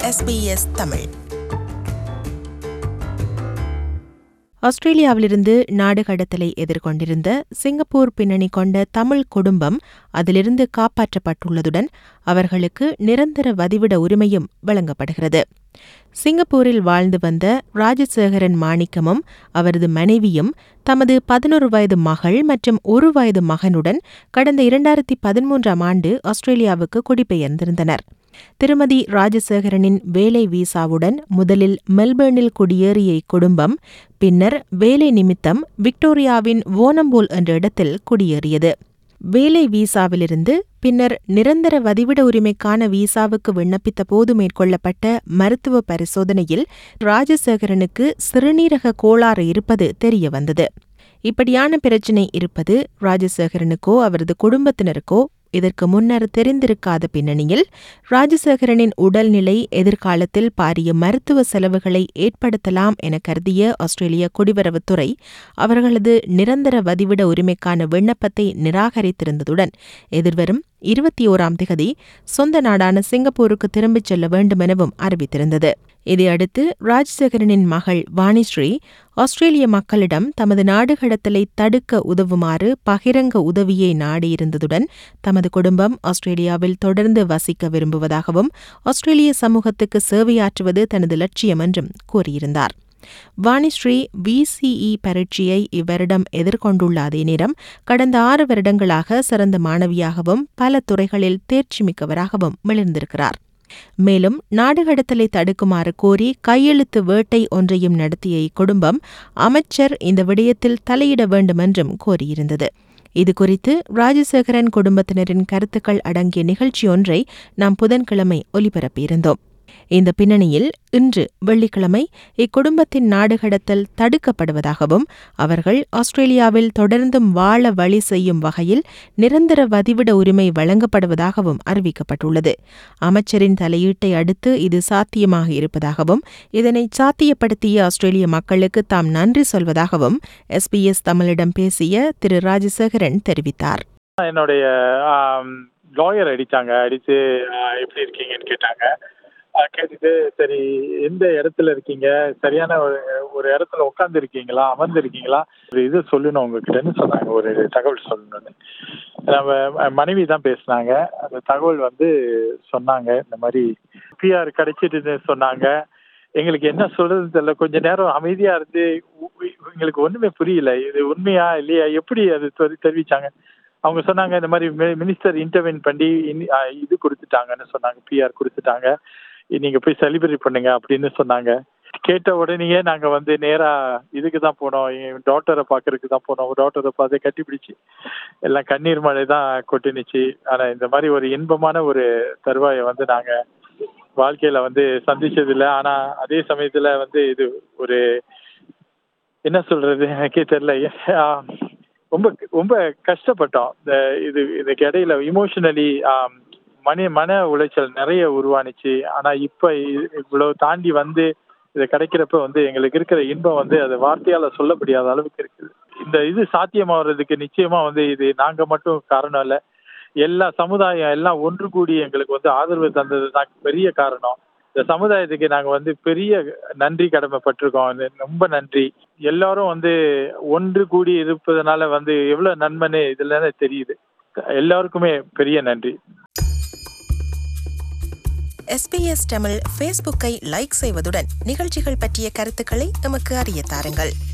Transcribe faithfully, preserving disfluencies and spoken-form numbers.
S B S Tamil. ஆஸ்திரேலியாவிலிருந்து நாடு கடத்தலை எதிர்கொண்டிருந்த சிங்கப்பூர் பின்னணி கொண்ட தமிழ் குடும்பம் அதிலிருந்து காப்பாற்றப்பட்டுள்ளதுடன் அவர்களுக்கு நிரந்தர வதிவிட உரிமையும் வழங்கப்படுகிறது. சிங்கப்பூரில் வாழ்ந்து வந்த ராஜசேகரன் மாணிக்கமும் அவரது மனைவியும் தமது பதினொரு வயது மகள் மற்றும் ஒரு வயது மகனுடன் கடந்த இரண்டாயிரத்தி பதிமூன்றாம் ஆண்டு ஆஸ்திரேலியாவுக்கு குடிபெயர்ந்திருந்தனர். திருமதி ராஜசேகரனின் வேலை வீசாவுடன் முதலில் மெல்பர்னில் குடியேறிய இக்குடும்பம் பின்னர் வேலை நிமித்தம் விக்டோரியாவின் வோனம்போல் என்ற இடத்தில் குடியேறியது. வேலை வீசாவிலிருந்து பின்னர் நிரந்தர வதிவிட உரிமைக்கான வீசாவுக்கு விண்ணப்பித்த போது மேற்கொள்ளப்பட்ட மருத்துவ பரிசோதனையில் ராஜசேகரனுக்கு சிறுநீரக கோளாறு இருப்பது தெரியவந்தது. இப்படியான பிரச்சினை இருப்பது ராஜசேகரனுக்கோ அவரது குடும்பத்தினருக்கோ இதற்கு முன்னர் தெரிந்திருக்காத பின்னணியில் ராஜசேகரனின் உடல்நிலை எதிர்காலத்தில் பாரிய மருத்துவ செலவுகளை ஏற்படுத்தலாம் என கருதிய ஆஸ்திரேலிய குடிவரவுத்துறை அவர்களது நிரந்தர வதிவிட உரிமைக்கான விண்ணப்பத்தை நிராகரித்திருந்ததுடன் எதிர்வரும் இருபத்தி ஓராம் திகதி சொந்த நாடான சிங்கப்பூருக்கு திரும்பிச் செல்ல வேண்டுமெனவும் அறிவித்திருந்தது. இதையடுத்து ராஜசேகரனின் மகள் வாணிஸ்ரீ ஆஸ்திரேலிய மக்களிடம் தமது நாடு கடத்தலை தடுக்க உதவுமாறு பகிரங்க உதவியை நாடியிருந்ததுடன் தமது குடும்பம் ஆஸ்திரேலியாவில் தொடர்ந்து வசிக்க விரும்புவதாகவும் ஆஸ்திரேலிய சமூகத்துக்கு சேவையாற்றுவது தனது லட்சியம் என்றும் கூறியிருந்தார். வாணிஸ்ரீ விசிஇ பரீட்சையை இவ்வருடம் எதிர்கொண்டுள்ள அதே நேரம் கடந்த ஆறு வருடங்களாக சிறந்த மாணவியாகவும் பல துறைகளில் தேர்ச்சி மிக்கவராகவும் மிளிர்ந்திருக்கிறார். மேலும் நாடு கடத்தலை தடுக்குமாறு கோரி கையெழுத்து வேட்டை ஒன்றையும் நடத்திய இக்குடும்பம் அமைச்சர் இந்த விடயத்தில் தலையிட வேண்டுமென்றும் கோரியிருந்தது. இதுகுறித்து ராஜசேகரன் குடும்பத்தினரின் கருத்துக்கள் அடங்கிய நிகழ்ச்சி ஒன்றை நாம் புதன்கிழமை ஒலிபரப்பியிருந்தோம். இந்த பின்னணியில் இன்று வெள்ளிக்கிழமை இக்குடும்பத்தின் நாடு கடத்தல் தடுக்கப்படுவதாகவும் அவர்கள் ஆஸ்திரேலியாவில் தொடர்ந்தும் வாழ வழி செய்யும் வகையில் நிரந்தர வதிவிட உரிமை வழங்கப்படுவதாகவும் அறிவிக்கப்பட்டுள்ளது. அமைச்சரின் தலையீட்டை அடுத்து இது சாத்தியமாக இருப்பதாகவும் இதனை சாத்தியப்படுத்திய ஆஸ்திரேலிய மக்களுக்கு தாம் நன்றி சொல்வதாகவும் எஸ் பி எஸ் தமிழிடம் பேசிய திரு ராஜசேகரன் தெரிவித்தார். என்னுடைய லாயர் அடித்தாங்க, அடித்து எப்படி இருக்கீங்கன்னு கேட்டாங்க. கேட்டுட்டு சரி எந்த இடத்துல இருக்கீங்க, சரியான ஒரு ஒரு இடத்துல உட்காந்து இருக்கீங்களா அமர்ந்து இருக்கீங்களா ஒரு இது சொல்லணும் உங்ககிட்டன்னு சொன்னாங்க, ஒரு தகவல் சொல்லணும்னு. நம்ம மனைவி தான் பேசினாங்க. அந்த தகவல் வந்து சொன்னாங்க, இந்த மாதிரி பிஆர் கிடைச்சிட்டு சொன்னாங்க. எங்களுக்கு என்ன சொல்றது தெரியல, கொஞ்ச நேரம் அமைதியா இருந்து எங்களுக்கு ஒண்ணுமே புரியல, இது உண்மையா இல்லையா எப்படி அது தெரிவிச்சாங்க. அவங்க சொன்னாங்க இந்த மாதிரி மினிஸ்டர் இன்டர்வென் பண்ணி இது கொடுத்துட்டாங்கன்னு சொன்னாங்க, பிஆர் கொடுத்துட்டாங்க, நீங்க போய் செலிப்ரேட் பண்ணுங்க அப்படின்னு சொன்னாங்க. கேட்ட உடனேயே நாங்க வந்து நேரா இதுக்கு தான் போனோம், என் டாக்டரை பாக்குறதுக்கு தான் போனோம். டாக்டரை பார்த்து கட்டிப்பிடிச்சு எல்லாம் கண்ணீர் மழை தான் கொட்டினுச்சு. ஆனா இந்த மாதிரி ஒரு இன்பமான ஒரு தருவாயை வந்து நாங்க வாழ்க்கையில வந்து சந்திச்சது இல்லை. ஆனா அதே சமயத்துல வந்து இது ஒரு என்ன சொல்றது எனக்கே தெரியல, ரொம்ப ரொம்ப கஷ்டப்பட்டோம். இந்த இது இதுக்கு இடையில இமோஷனலி மன மன உளைச்சல் நிறைய உருவானுச்சு. ஆனா இப்ப இவ்வளவு தாண்டி வந்து இதை கிடைக்கிறப்ப வந்து எங்களுக்கு இருக்கிற இன்பம் வந்து அது வார்த்தையால சொல்ல முடியாத அளவுக்கு இருக்குது. இந்த இது சாத்தியமாகறதுக்கு நிச்சயமா வந்து இது நாங்க மட்டும் காரணம் இல்லை, எல்லா சமுதாயம் எல்லாம் ஒன்று கூடி எங்களுக்கு வந்து ஆதரவு தந்தது தான் பெரிய காரணம். இந்த சமுதாயத்துக்கு நாங்க வந்து பெரிய நன்றி கடமைப்பட்டிருக்கோம். ரொம்ப நன்றி. எல்லாரும் வந்து ஒன்று கூடி இருப்பதனால வந்து எவ்வளவு நன்மைன்னு இதுல தெரியுது. எல்லாருக்குமே பெரிய நன்றி. எஸ் பி எஸ் தமிழ் ஃபேஸ்புக்கை லைக் செய்வதுடன் நிகழ்ச்சிகள் பற்றிய கருத்துக்களை எமக்கு அறிய தாருங்கள்.